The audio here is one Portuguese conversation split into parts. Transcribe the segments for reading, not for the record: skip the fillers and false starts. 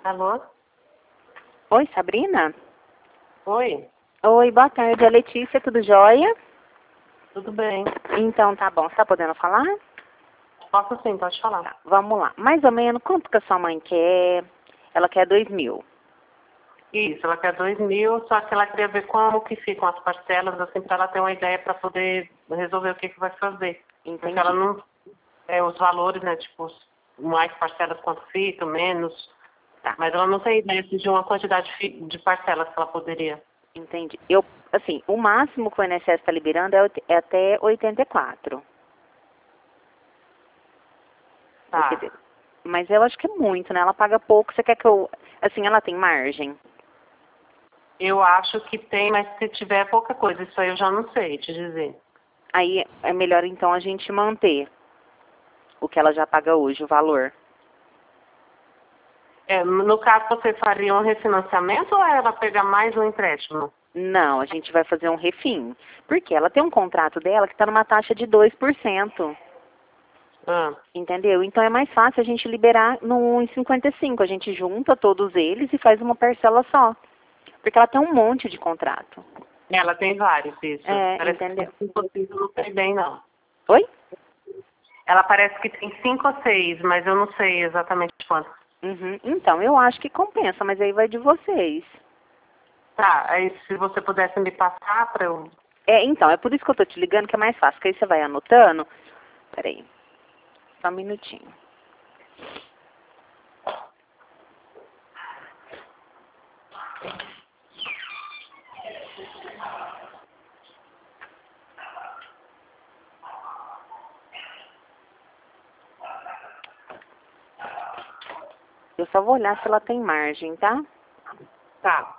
Alô? Oi, Sabrina? Oi, Oi, boa tarde. É Letícia, tudo jóia? tudo bem? Então, tá bom. Você tá podendo falar? Posso sim, pode falar. Tá, vamos lá. Mais ou menos, quanto que a sua mãe quer? Ela quer 2.000. Isso, ela quer 2.000, só que ela queria ver como que ficam as parcelas, assim, para ela ter uma ideia para poder resolver o que vai fazer. Entendi. Porque ela não... os valores, né, tipo, mais parcelas quanto fica, menos. Tá, Mas ela não tem ideia de uma quantidade de parcelas que ela poderia. entendi. Assim, o máximo que o INSS está liberando é até 84. Tá. Mas eu acho que é muito, né? Ela paga pouco. Você quer que eu... Assim, ela tem margem? Eu acho que tem, mas se tiver pouca coisa, isso aí eu já não sei te dizer. Aí é melhor, então, a gente manter o que ela já paga hoje, o valor. No caso, você faria um refinanciamento ou ela pegar mais um empréstimo? Não, a gente vai fazer um refim. Porque ela tem um contrato dela que está numa taxa de 2%. Ah, Entendeu? Então é mais fácil a gente liberar no em 55. A gente junta todos eles e faz uma parcela só. Porque ela tem um monte de contrato. ela tem vários, isso. É, Parece que entendeu? tem 5 ou 6, eu não sei bem, não. Oi? Ela parece que tem 5 ou 6, mas eu não sei exatamente quantos. Uhum. Então, eu acho que compensa, mas aí vai de vocês. Tá, aí se você pudesse me passar para eu... Então, é por isso que eu tô te ligando, que é mais fácil. Que aí você vai anotando. Peraí, só um minutinho. Eu só vou olhar se ela tem margem, tá? Tá.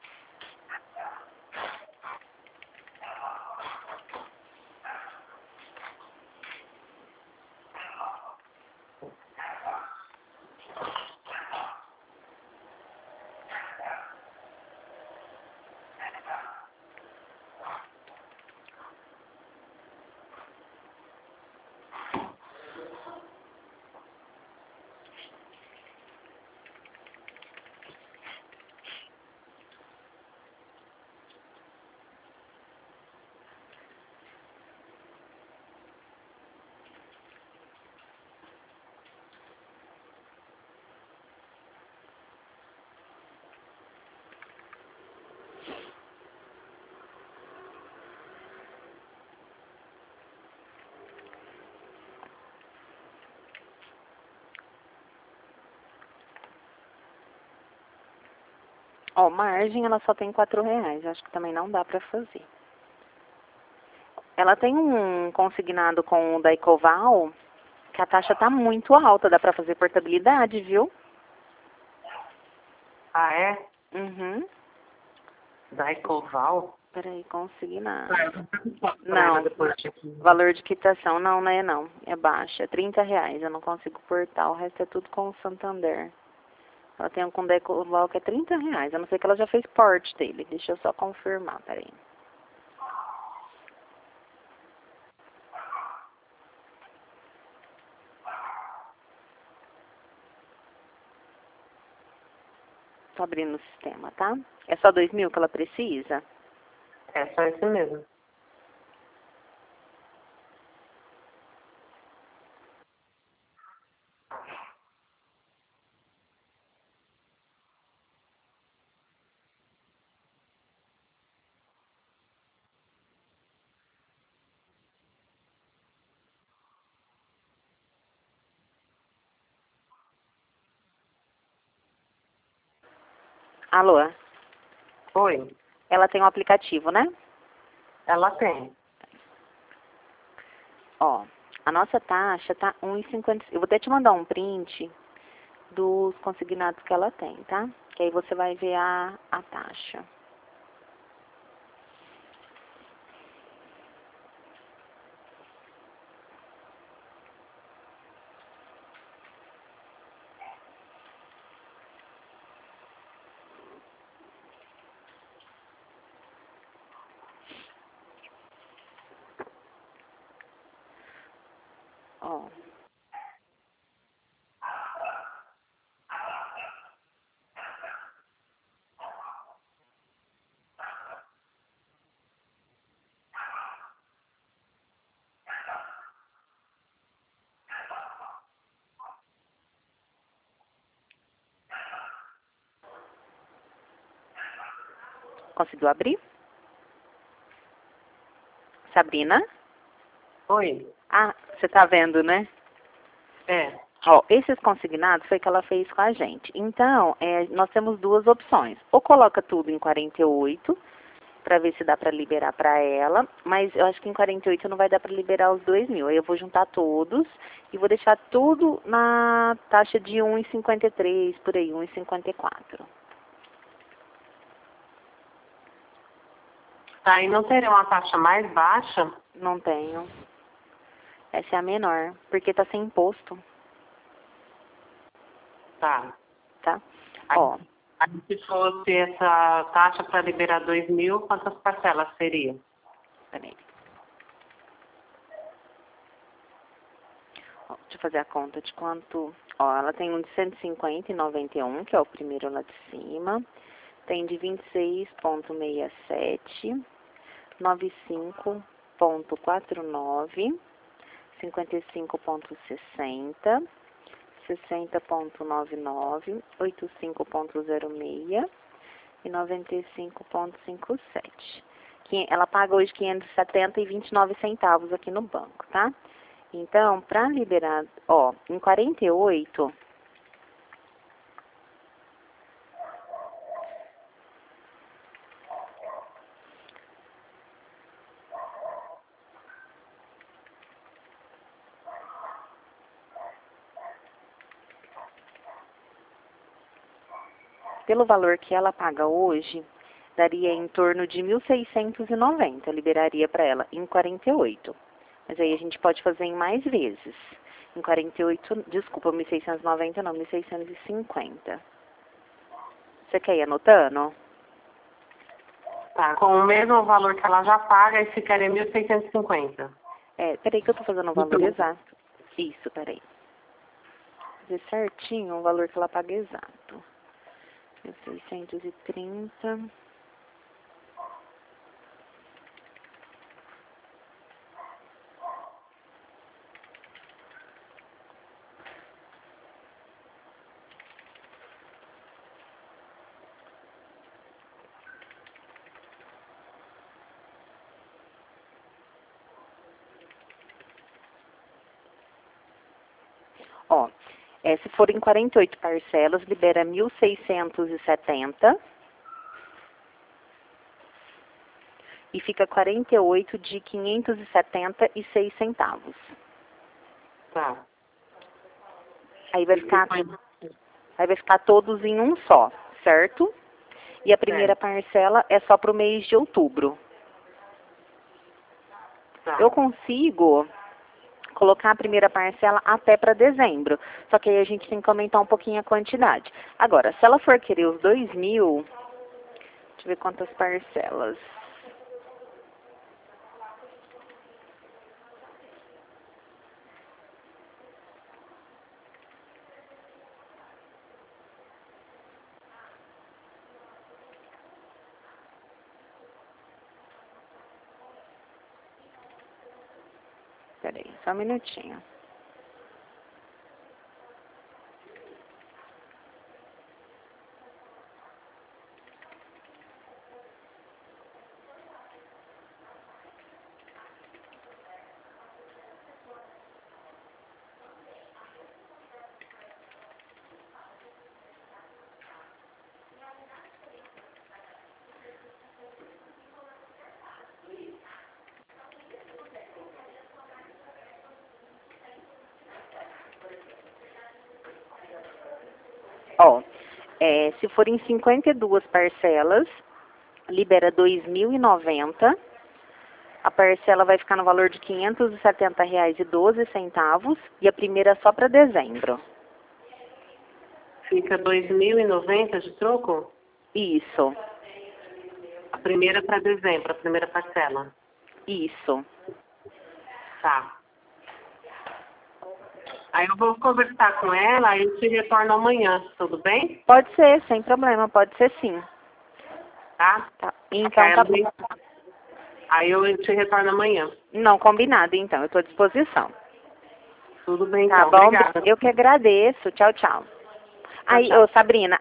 Ó, margem ela só tem R$ 4. Acho que também não dá pra fazer. Ela tem um consignado com o da Ecoval, que a taxa tá muito alta, dá pra fazer portabilidade, viu? Ah, é? Uhum. Da Ecoval? Peraí, consignado. Ah, eu vou perguntar pra ela Não, depois aqui. valor de quitação não é não, é baixa, é R$ 30, eu não consigo portar, o resto é tudo com o Santander. Ela tem um com da Ecoval que é R$ 30, a não ser que ela já fez porte dele, deixa eu só confirmar, peraí. Tô abrindo o sistema, tá? É só 2.000 que ela precisa? É só isso mesmo. Alô? Oi, Ela tem um aplicativo, né? ela tem. Ó, a nossa taxa tá 1,50. Eu vou até te mandar um print dos consignados que ela tem, tá? Que aí você vai ver a taxa. Ó. Conseguiu abrir? Sabrina? Oi. Ah, você tá vendo, né? É. Ó, esses consignados foi que ela fez com a gente. Então, nós temos duas opções. Ou coloca tudo em 48, para ver se dá para liberar para ela, mas eu acho que em 48 não vai dar para liberar os 2.000. Aí eu vou juntar todos e vou deixar tudo na taxa de 1,53, por aí, 1,54. Tá, e não teria uma taxa mais baixa? Não tenho. Essa é a menor, porque tá sem imposto, Tá. tá? Aí, Ó, se fosse essa taxa para liberar 2.000, quantas parcelas seria? peraí. Ó, deixa eu fazer a conta de quanto... Ó, ela tem um de 150,91, que é o primeiro lá de cima. Tem de 26,67, 95,49, 55,60, 60,99, 85,06 e 95,57. Ela paga hoje 570,29 centavos aqui no banco, tá? Então, para liberar, ó, em 48, pelo valor que ela paga hoje, daria em torno de 1.690, liberaria para ela em 48. Mas aí a gente pode fazer em mais vezes. Em 48, desculpa, 1.690 não, 1.650. Você quer ir anotando? Tá, com o mesmo valor que ela já paga, aí ficaria 1.650. Peraí que eu tô fazendo o valor exato. Isso, peraí. Fazer certinho o valor que ela paga exato. 1.630... Ó, se for em 48 parcelas, libera 1.670 e fica 48 de 576 centavos. Tá. Aí vai ficar todos em um só, certo? E a primeira parcela é só para o mês de outubro. Tá. Eu consigo colocar a primeira parcela até para dezembro. Só que aí a gente tem que aumentar um pouquinho a quantidade. Agora, se ela for querer os 2.000, deixa eu ver quantas parcelas. Peraí, só um minutinho. Ó, se forem 52 parcelas, libera 2.090. A parcela vai ficar no valor de R$ 570,12 e a primeira só para dezembro. Fica 2.090 de troco? Isso, A primeira para dezembro, a primeira parcela. isso. Tá. Aí eu vou conversar com ela e te retorno amanhã, tudo bem? Pode ser, sem problema, pode ser sim. Tá? Tá. Então tá bom. Aí eu te retorno amanhã. Não, combinado então, eu estou à disposição. Tudo bem, Tá então. bom? Obrigada. Eu que agradeço. Tchau, tchau. Aí, tchau. Sabrina,